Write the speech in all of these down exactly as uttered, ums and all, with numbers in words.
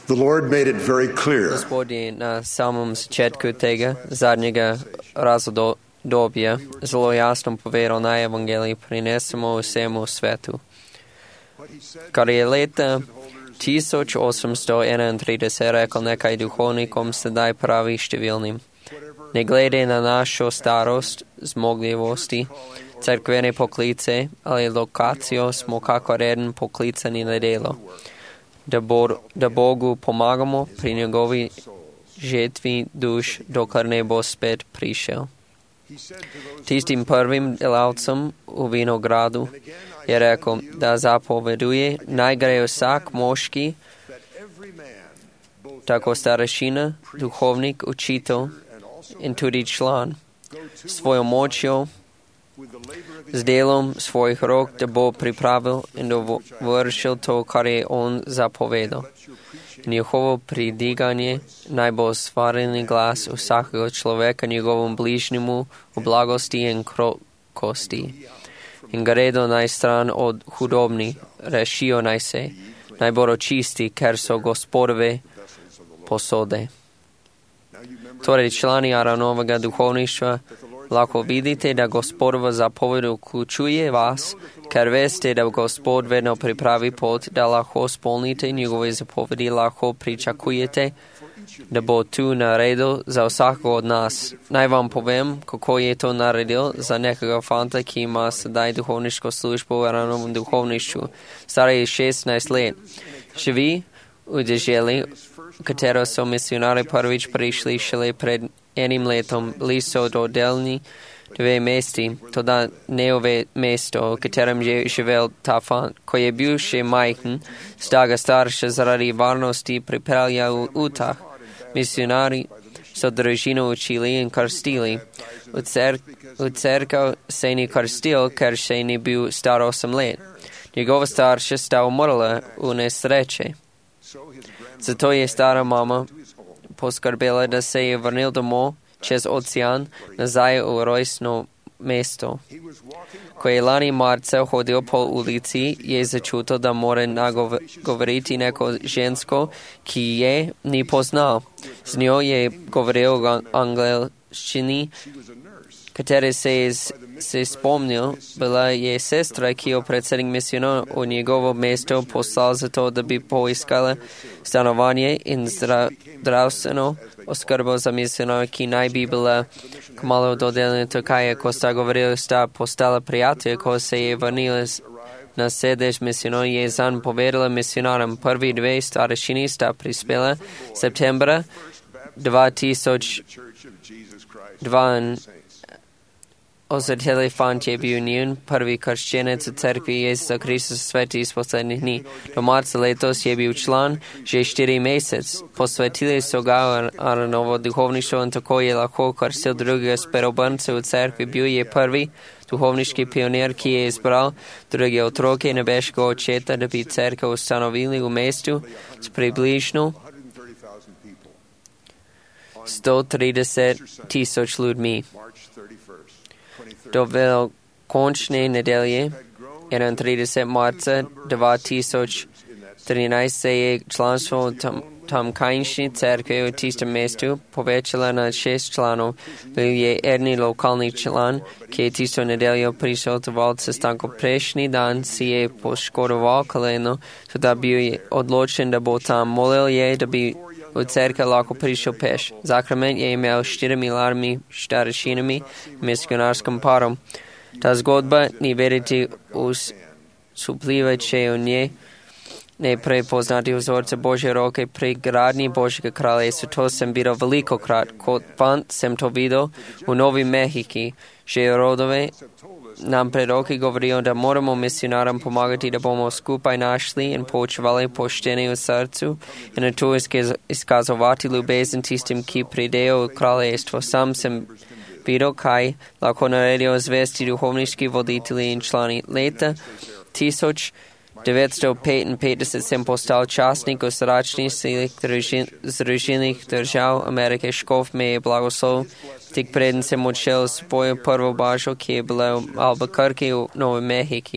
The Lord made it very clear Господи на самом začetku tega zadnjega razodobja zelo jasno povedal na Evangeliji prinesemo vsemu svetu. Kar je leta tisoč osemsto enaintrideset rekel nekaj duhovnikom, sedaj pravi številnim. Ne glede na našo starost, zmogljivosti, cerkvene poklice ali lokacijo, smo kakor eden poklicani na delo. Da, bo, da Bogu pomagamo pri njegovi žetvi duš, dokler ne bo spet prišel. Tistim prvim delavcem v vinogradu je rekel, da zapoveduje, naj gre vsak moški, tako starešina, duhovnik, učitelj in tudi član, svojo močjo, z delom svojih rok, da bo pripravil in dovršil to, kar je on zapovedal. Njihovo pridiganje naj bo svarilni glas vsakega človeka njegovom bližnjemu v blagosti in krokosti. In gredo naj stran od hudobni, rešijo naj se, naj bodo čisti, ker so Gospodove posode. Torej, člani Aaronovega duhovništva, lahko vidite, da Gospodova zapoved vključuje vas, ker veste, da Gospod vedno pripravi pot, da lahko spolnite njegove zapovedi, lahko pričakujete, da bo tu naredil za vsakega od nas. Naj vam povem, kako je to naredil za nekega fanta, ki ima sedaj duhovniško službo v Aaronovem duhovništvu. Star je šestnajst let. Živi v deželi, katero so misionari prvič prišli šele pred enim letom. Bili so dodeljeni dve mesti, toda neove mesto, v katerem je živel ta fant. Ko je bil še majhen, sta ga starša zaradi varnosti pripeljal v Utah. Misionari so družino učili in krstili. V, cer v cerkev se ni krstil, ker še ni bil star osem let. Njegova starša sta umrla v nesreče. Zato je stara mama poskrbela, da se je vrnil domov čez ocean nazaj v rojstno mesto. Ko je lani marca hodil po ulici, je začutil, da mora nagovoriti neko žensko, ki je ni poznal. Z njo je govoril v angleščini, katere se je se spomnil, bila je sestra, ki jo predsednik misijonov v njegovo mesto poslal zato, da bi poiskala stanovanje in zdravstveno oskrbo za misijonov, ki naj bi bila kmalu dodeljena tukaj. Ko sta govorila, sta postala prijatelja, ko se je vrnila na sedež misijonov, je zanj povedala misijonarjem. Prvi dve starešini sta prispela septembra dva tisoč dva. Ozrteli fant je bil njun prvi krščenec v cerkvi Jezusa Kristusa sveti iz poslednjih dni. Do marca letos je bil član že štiri mesec. Posvetili so ga v Aaronovo duhovništvo in tako je lahko krstil drugega sperobrnca v cerkvi. Bil je prvi duhovniški pionir, ki je izbral druge otroke nebeškega očeta, da bi cerkev ustanovili v mestu s približno sto trideset tisoč ljudmi. Do velkončne nedelje, enaintridesetega marca dva tisoč trinajst, se je članstvo tam, tamkajšnje cerkve v tistem mestu povečalo na šest članov. Bil je edini lokalni član, ki je tisto nedeljo prisotoval sestanku. Prejšnji dan si je poškodoval koleno, tudi bil je odločen, da bo tam. Molil je, da bi v cerkev lahko prišel peš. Zakrament je imel štiri milijardami starešinami misionarskim parom. Ta zgodba ni vedeti usupljiva, če v njej ne prepoznati vzorce Božje roke pri gradnji Božjega kraljestva. To sem videl veliko krat. Kot fant sem to videl v Novi Mehiki. Že rodove nam pred roki govorijo, da moramo misionaram pomagati, da bomo skupaj našli in poučevali poštenje v srcu in na to izkazovati ljubezen tistim, ki pridejo v kraljestvo. Sam sem videl, kaj lahko naredijo zvesti duhovniški voditelji in člani. Leta tisoč devetsto petinpetdeset sem postal častnik v zračnih silih Združenih držav Amerike. Škof me je blagoslov. Tik preden sem odšel svojo prvo bažo, ki je bila v Albuquerque v Novi Mehiki.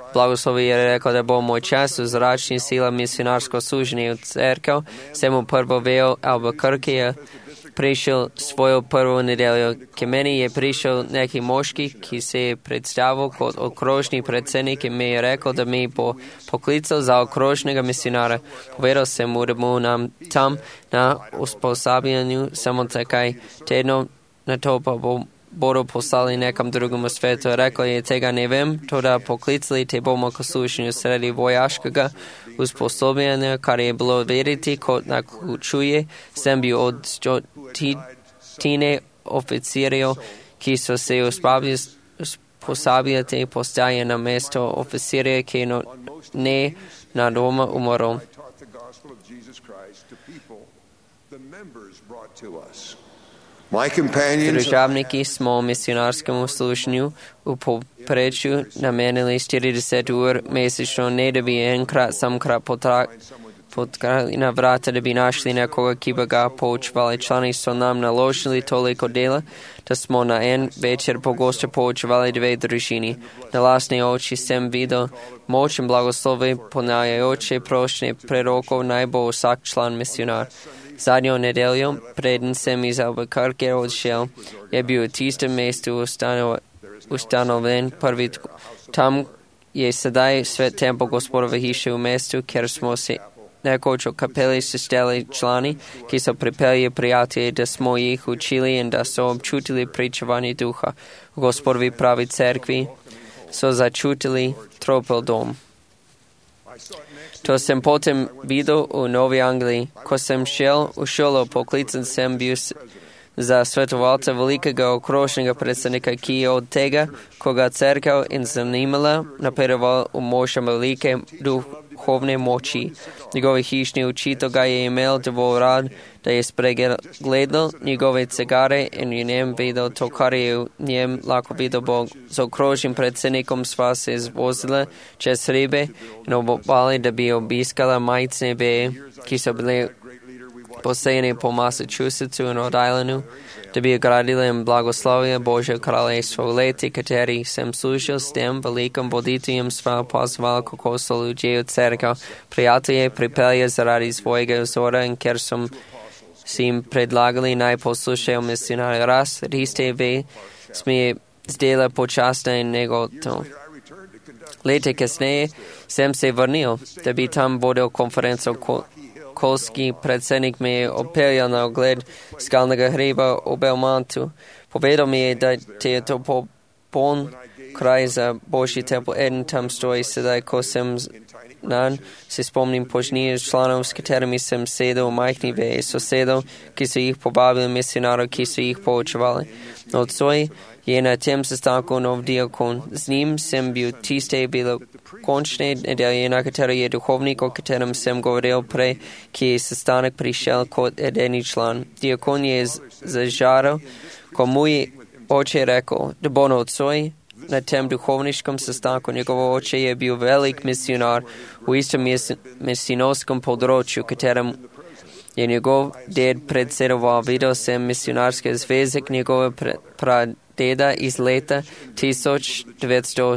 blagoslovi je rekao da bo moj čas u zračni sila misionarsko služenje u crkav, sem u prvo veo Albuquerque je prišel svoju prvu nedelju. K meni je prišel neki moški, ki se je predstavil kot okrožni predsednik i mi je rekao da mi bo poklical za okrožnega misionara. Povedal sem mu da mu nam tam na usposabljanju samo takaj tedno na to pa bo bodo poslali nekam drugom u svetu. Rekao je, tega ne vem, to da poklicali te bomo k slušanju sredi vojaškega usposobljanja, kar je bilo vidjeti kot naključuje. Sem bio od stotine oficirjev, ki so se usposobljati postaje na mesto oficirje, ki no, ne na doma umrl. Državniki smo misionarskom slušanju u poprečju namenili štirideset ur mesečno, ne da bi enkrat samkrat potrali na vrata da bi našli nekoga ki bi ga poučevali. Člani su nam naložili toliko dela da smo na en večer pogosto poučevali dve družini. Na vlastne oči sem vidio moćen blagoslovi ponavljajuće prošnje prerokov naj bo vsak član misionar. Zadnjo nedelju, preden sem iz Albuquerque odšel, je bil v tistem mestu ustanovljen prvi. Tam je sedaj svet tempo Gospodove hiše v mestu, ker smo se nekoč u kapeli sestali člani, ki so pripeli prijatelji, da smo jih učili in da so občutili pričevanje duha. V Gospodovi pravi cerkvi so začutili tropel dom. To sem potem videl u Novi Angliji. Ko sem šel u šolo, poklican sem bil za svetovalca velikega okrožnega predstavnika, ki je od tega, koga cerkav in zanimala, napredoval u možem velike duhovne moći. Njegovi hišni učitelj ga je imel dovolj rad, da je spregledal njegove cigare in v njem videl to, kar je v njem lako videl Bog. Z okrožnim predsednikom sva se zvozila čez ribe in obopali, da bi obiskala majcne veje, ki so bile posejene po Massachusettsu in Rhode Islandu, da bi gradili in blagoslovili Božje kraljestvo. V leti, kateri sem služil s tem velikim voditeljem, sva pozvala, kako so ljudje v cerkav prijatelje pripelje zaradi svojega vzora in ker sem si jim predlagali naj poslušajo misionarja raz, riste ve, sme zdela počasna in negotov. Leta kasneje sem se vrnil, da bi tam vodil konferenco. Kolski predsednik me je opeljal na ogled skalnega hreba u Belmontu. Povedal mi je, da te je to popoln kraj za Božji tempel. Eden tam stoji sedaj, ko sem nan, se spomnim požnije članov, s katerimi sem sedel v majhni veji sosedov, ki so jih pobavili misionarov, ki so jih poučevali. Nocoj je na tem sestanku nov diakon. Z njim sem bil tiste bilo končne nedelje, na katero je duhovnik, o katerem sem govoril prej, ki je sestanek prišel kot edini član. Diakon je zažaral, ko mu je oče rekel, da bo nocoj na tem duhovniškem sestanku. Njegov oče je bil velik misionar v istom misionarskem področju, katerem je njegov ded predsedoval. Videl sem misionarske zvezek njegove pradeda iz leta tisoč devetsto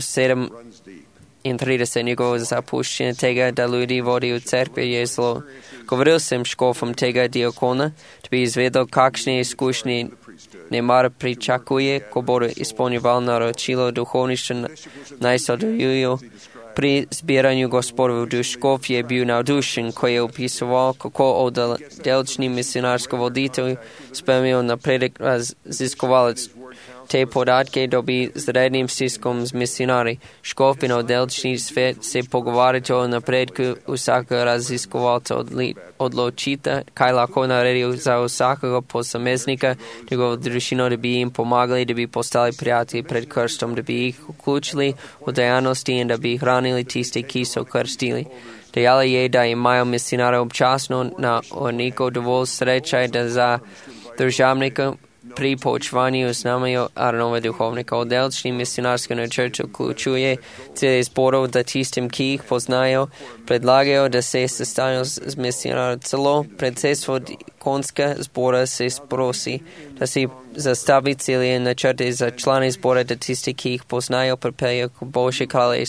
sedemintrideset. Njegovo zapuščenje tega, da ljudi vodi v cerkvi, je zlo. Govoril sem škofom tega diakona, da bi izvedel, kakšne izkušnje nemar pričakuje, ko bodo izpolnjevali naročilo duhovništva naj sodelujo pri zbiranju Gospodovih duš. Škof je bil navdušen, ko je opisoval, kako oddelčni misionarski voditelj spremljal napredek raziskovalec. Te podatke dobi z rednim stiskom z misionari. Škof in oddelčni svet se pogovarjajo o napredku vsakega raziskovalca. Odločite, kaj lahko naredijo za vsakega posameznika, njegovo družino, da bi jim pomagali, da bi postali prijatelji pred krstom, da bi jih vključili v dejavnosti in da bi hranili tiste, ki so krstili. Dejala je, da imajo misionare občasno na orniku dovolj srečaj, da za državnika pri poučevanju znamenju Aronove duhovnika. Oddelčni misionarski načrt vključuje cilje zborov, da tistim, ki jih poznajo, predlagajo, da se sestanejo z misionarjem. Celo predsedstvo konska zbora se sprosi, da si zastavi cilje in načrte za člane zbora, da tisti, ki jih poznajo, pripeljejo k Božje kraljestvo.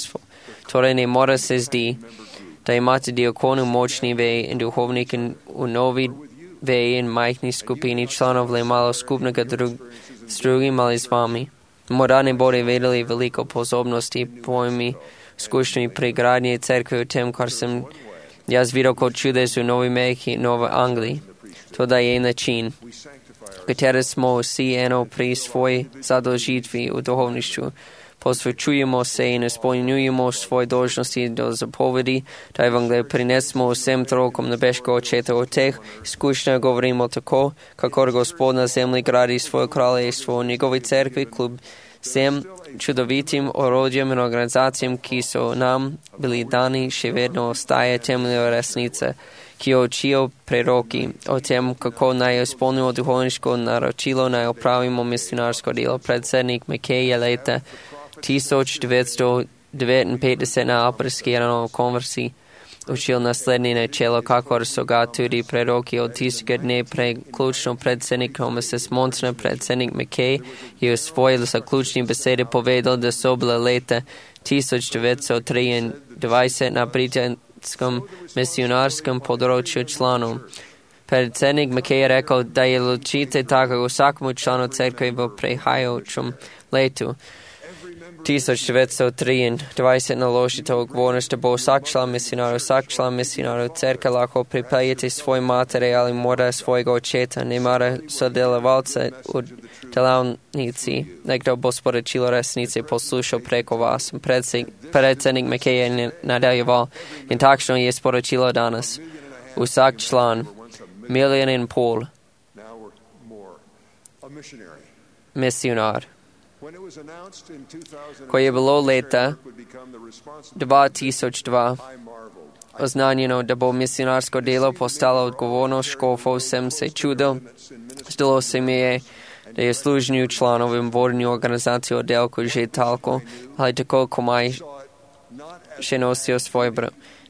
Torej ne mora se zdi, da imate diakonu močni veji in duhovnik u novi veji in majhni skupini članov le malo skupnega drug, s drugim ali s vami. Morda ne bodo vedeli veliko pozornosti pojmi skušnji pri gradnji cerkve u tem, kar sem jaz videl kot čudež u Novi Mehiki i Novoj Angliji. To da je način, kateri smo vsi eno pri svoji zadolžitvi u duhovništvu. Posvečujemo se in izpolnjujemo svoje dožnosti do zapovedi, da evangelij prinesmo vsem trokom nebeškega očeta. O teh izkušnjah govorimo tako, kako Gospod na zemlji gradi svoje kraljestvo v njegovi cerkvi, kljub vsem čudovitim orodjem in organizacijam, ki so nam bili dani, še vedno ostaje temeljna resnica, ki jo učijo preroki o tem, kako naj izpolnimo duhovniško naročilo, naj opravimo misionarsko delo. Predsednik Mackay je leta tisoč devetsto devetinpetdeset na aprilski konverziji učil naslednje načelo, kakor so ga tudi preroki od tistega dne pre ključno predsednik Thomas Monson. Predsednik Mackay je v svoji zaključni besedi povedal, da so bile leta tisoč devetsto triindvajset na britanskem misionarskem področju članov. Predsednik Mackay je rekel, da je ločite tako vsakому članu cerkve v prihajajočem letu tisoč devetsto triindvajset naložite odgovornost, da bo vsak član misionarja, vsak član misionarja cerke lahko pripeljati svoj material in mora svojega očeta, ne mora sodelovalce v delavnici. Nekdo bo sporočilo resnice poslušal preko vas. Predsednik Mackay je nadaljeval in takšno je sporočilo danes. Vsak član, milijon in pol, misionar. Ko je bilo leta dva tisoč dva oznanjeno, da bo misionarsko delo postalo odgovornost škofov, sem se čudil. Zdelo se mi je, da je služnju članov in vodnju organizacijo oddelku že talko, ali tako komaj še nosijo svoj br.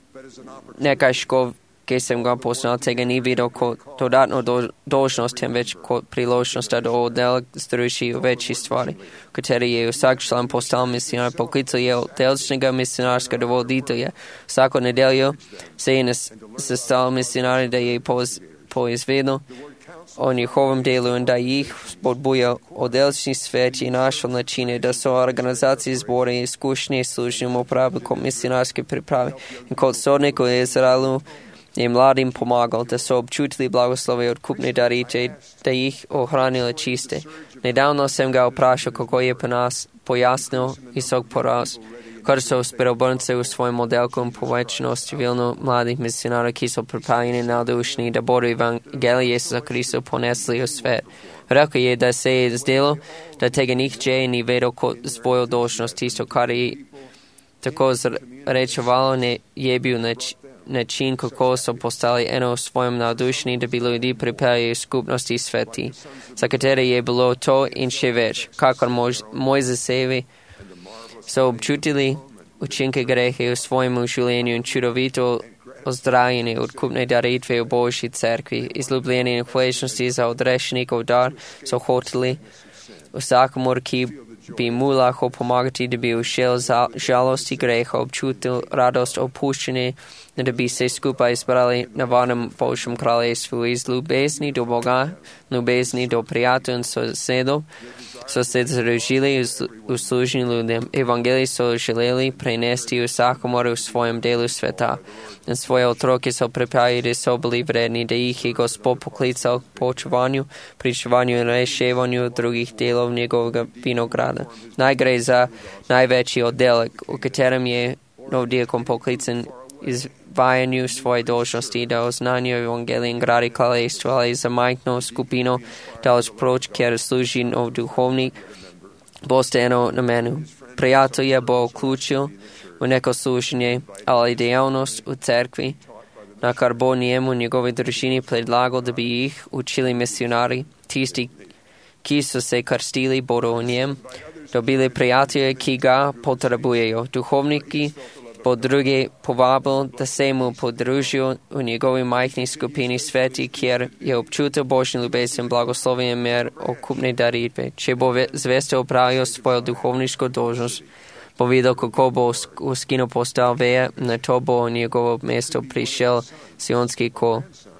Nekaj škov, ki sem ga poznal, tega ni videl kot dodatno do, dožnost, temveč kot priložnost, da oddelek združi v večji stvari, v kateri je vsak član postal misionar. Poklical je oddelčnega misionarskega voditelja. Vsako nedeljo se je sestal misionar, da je poizvedel o njihovem delu in da jih spodbuja. Oddelčni svet je našel načine, da so organizacije zbore izkušnje služnjim upravi kot misionarske priprave in kot sodnik v Izraelu je mladim pomagal, da so občutili blagoslove odkupne daritve, da jih ohranili čiste. Nedavno sem ga vprašal, kako je po nas pojasnil visok poraz, kar so spreobrnce v svojem modelku in povečano številno mladih misionarjev, ki so pripravljeni navdušeni, da bodo evangelij Jezusa Krista ponesli v svet. Rekel je, da se je zdelo, da tega nihče ni vedel kot svojo dožnost, tisto, kar je tako zrečevalo, ne je bil nač način, kako so postali eno v svojem navdušeni, da bi ljudi pripeljali v skupnosti sveti, za katere je bilo to in še več, kakor moj zasevi, so občutili učinke grehe v svojem življenju in čudovito ozdravljeni odkupne daritve v Božji cerkvi, izljubljeni in hvaležnosti za odrešenikov dar, so hoteli vsakomur, ki bi mu lahko pomagati, da bi ušel za žalosti greha, občutil radost opuščene, da bi se skupaj izbrali na varnem Božjem kraljestvu. Iz ljubezni do Boga, ljubezni do prijateljev in sosedov so se združili v služni ljudem. Evangelij so želeli prenesti vsakomor v svojem delu sveta. In svoje otroke so pripravili, da so bili vredni, da jih je Gospod poklical k poučevanju, pričevanju in reševanju drugih delov njegovega vinograda. Naj gre za največji oddelek, v katerem je nov diakon poklican izvajanju svoje dožnosti, da oznanju evangelij in gradi kraljestvo, ali za majhno skupino, da osproč, kjer služi nov duhovnik, boste eno namenu. Prijatelj je bo vključil v neko služenje ali dejavnost v cerkvi, na kar bo njemu njegovi družini predlagal, da bi jih učili misionari. Tisti, ki so se krstili, bodo v njem dobili prijatelje, ki ga potrebujejo. Duhovniki bo druge povabil, da se mu podružijo v njegovi majhni skupini sveti, kjer je občutil Božji ljubezen, blagoslovje in mir okupne daritve. Če bo zvesto opravil svojo duhovniško dolžnost, bo videl, kako bo v skinu postal veja, na to bo njegovo mesto prišel sionski kol.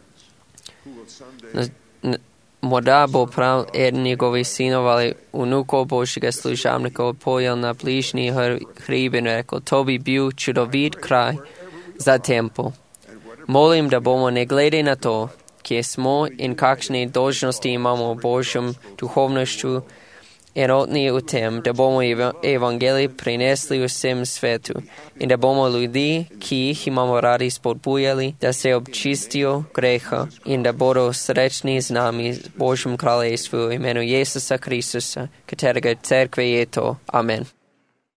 Morda bo prav eden njegovih sinov ali vnukov Božjega služabnika pojel na bližnji hrib in rekel, to bi bil čudovit kraj za tempel. Molim, da bomo ne glede na to, kje smo in kakšne dolžnosti imamo v Božjem duhovnošču, enotni v tem, da bomo evangelij prinesli vsem svetu in da bomo ljudi, ki jih imamo radi, spodbujali, da se občistijo greha in da bodo srečni z nami v Božjem kraljestvu v imenu Jezusa Kristusa, katerega cerkve je to. Amen.